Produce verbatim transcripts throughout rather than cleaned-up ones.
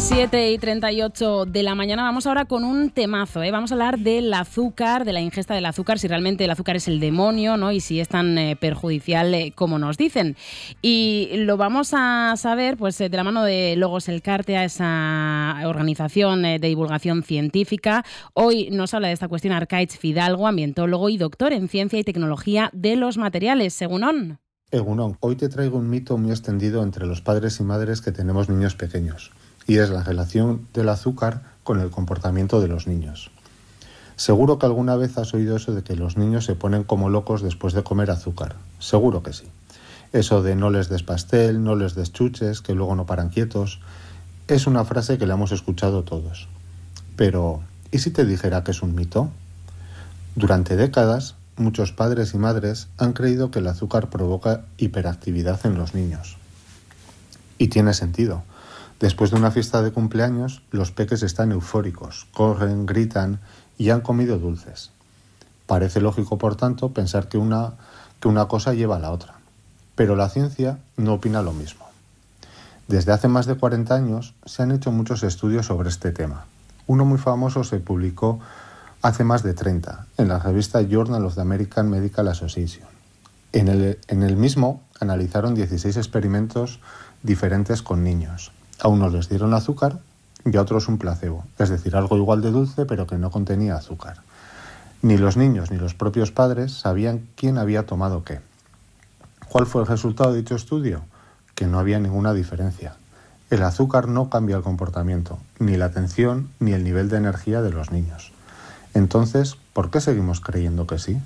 siete y treinta y ocho de la mañana. Vamos ahora con un temazo, ¿eh? Vamos a hablar del azúcar, de la ingesta del azúcar, si realmente el azúcar es el demonio, ¿no? Y si es tan eh, perjudicial eh, como nos dicen. Y lo vamos a saber pues eh, de la mano de Logos Elkartea, esa organización eh, de divulgación científica. Hoy nos habla de esta cuestión Arkaitz Fidalgo, ambientólogo y doctor en ciencia y tecnología de los materiales. Egunon. Egunon, hoy te traigo un mito muy extendido entre los padres y madres que tenemos niños pequeños. Y es la relación del azúcar con el comportamiento de los niños. Seguro que alguna vez has oído eso de que los niños se ponen como locos después de comer azúcar. Seguro que sí. Eso de no les des pastel, no les des chuches, que luego no paran quietos, es una frase que la hemos escuchado todos. Pero, ¿y si te dijera que es un mito? Durante décadas, muchos padres y madres han creído que el azúcar provoca hiperactividad en los niños. Y tiene sentido. Después de una fiesta de cumpleaños, los peques están eufóricos, corren, gritan y han comido dulces. Parece lógico, por tanto, pensar que una, que una cosa lleva a la otra. Pero la ciencia no opina lo mismo. Desde hace más de cuarenta años se han hecho muchos estudios sobre este tema. Uno muy famoso se publicó hace más de treinta, en la revista Journal of the American Medical Association. En el, en el mismo analizaron dieciséis experimentos diferentes con niños. A unos les dieron azúcar y a otros un placebo, es decir, algo igual de dulce pero que no contenía azúcar. Ni los niños ni los propios padres sabían quién había tomado qué. ¿Cuál fue el resultado de dicho estudio? Que no había ninguna diferencia. El azúcar no cambia el comportamiento, ni la atención ni el nivel de energía de los niños. Entonces, ¿por qué seguimos creyendo que sí?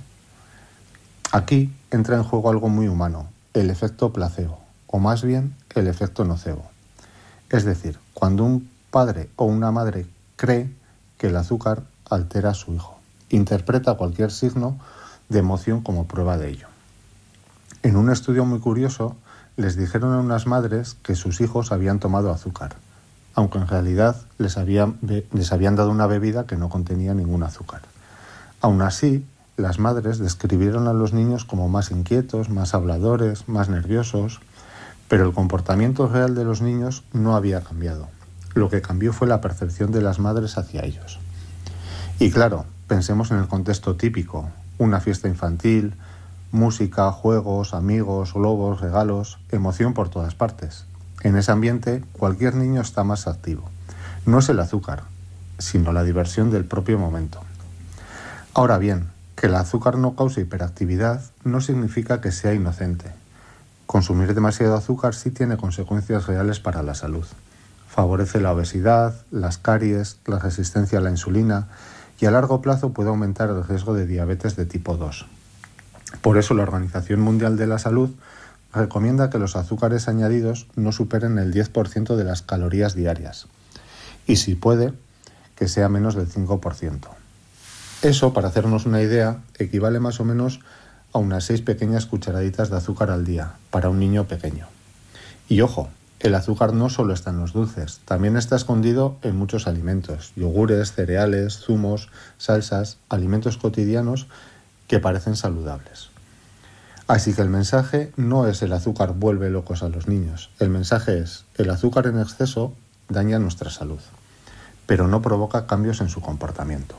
Aquí entra en juego algo muy humano, el efecto placebo, o más bien el efecto nocebo. Es decir, cuando un padre o una madre cree que el azúcar altera a su hijo, interpreta cualquier signo de emoción como prueba de ello. En un estudio muy curioso, les dijeron a unas madres que sus hijos habían tomado azúcar, aunque en realidad les habían, les habían dado una bebida que no contenía ningún azúcar. Aún así, las madres describieron a los niños como más inquietos, más habladores, más nerviosos, pero el comportamiento real de los niños no había cambiado. Lo que cambió fue la percepción de las madres hacia ellos. Y claro, pensemos en el contexto típico, una fiesta infantil, música, juegos, amigos, globos, regalos, emoción por todas partes. En ese ambiente, cualquier niño está más activo. No es el azúcar, sino la diversión del propio momento. Ahora bien, que el azúcar no cause hiperactividad no significa que sea inocente. Consumir demasiado azúcar sí tiene consecuencias reales para la salud. Favorece la obesidad, las caries, la resistencia a la insulina y a largo plazo puede aumentar el riesgo de diabetes de tipo dos. Por eso la Organización Mundial de la Salud recomienda que los azúcares añadidos no superen el diez por ciento de las calorías diarias y, si puede, que sea menos del cinco por ciento. Eso, para hacernos una idea, equivale más o menos a unas seis pequeñas cucharaditas de azúcar al día para un niño pequeño. Y ojo, el azúcar no solo está en los dulces, también está escondido en muchos alimentos, yogures, cereales, zumos, salsas, alimentos cotidianos que parecen saludables. Así que el mensaje no es el azúcar vuelve locos a los niños, el mensaje es el azúcar en exceso daña nuestra salud, pero no provoca cambios en su comportamiento.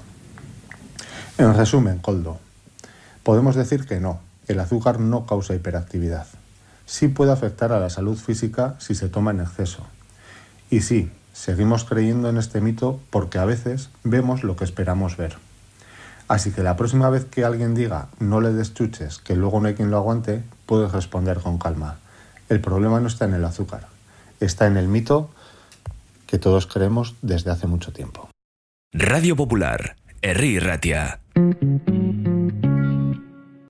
En resumen, Koldo, podemos decir que no, el azúcar no causa hiperactividad. Sí puede afectar a la salud física si se toma en exceso. Y sí, seguimos creyendo en este mito porque a veces vemos lo que esperamos ver. Así que la próxima vez que alguien diga no le des chuches, que luego no hay quien lo aguante, puedes responder con calma. El problema no está en el azúcar, está en el mito que todos creemos desde hace mucho tiempo. Radio Popular, Herri Ratia.